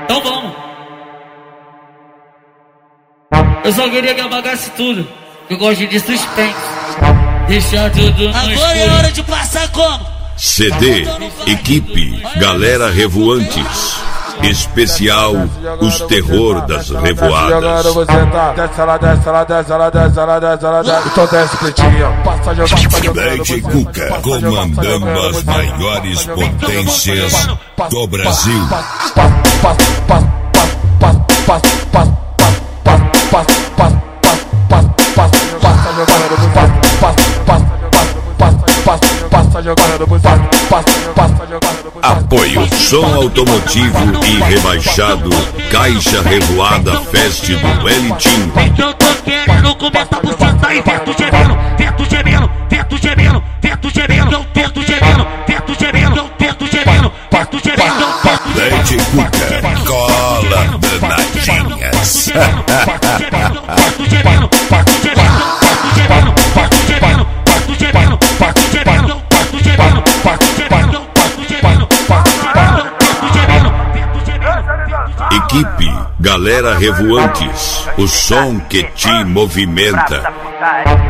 Então vamos. Eu só queria que apagasse tudo. Eu gosto de suspense. Deixar tudo no agora escuro. é hora de passar como? CD, equipe, galera revoantes. Especial, os terror das revoadas. Desce ela, desce ela, desce ela, desce ela, desce ela, desce. Então desce, pretinha. Passa jogando. DJ Cuca, comandando as maiores potências do Brasil. Apoio som automotivo e rebaixado. Caixa Revoada Fest do Elitim. Eu tô querendo comer essa buceta e vento gemendo, vento gemendo, vento gemendo, vento gemendo, vento gemendo, vento gemendo, vento gemendo, vento gemendo. DJ Cuca, cola danadinhas. Equipe, galera revoantes, o som que te movimenta.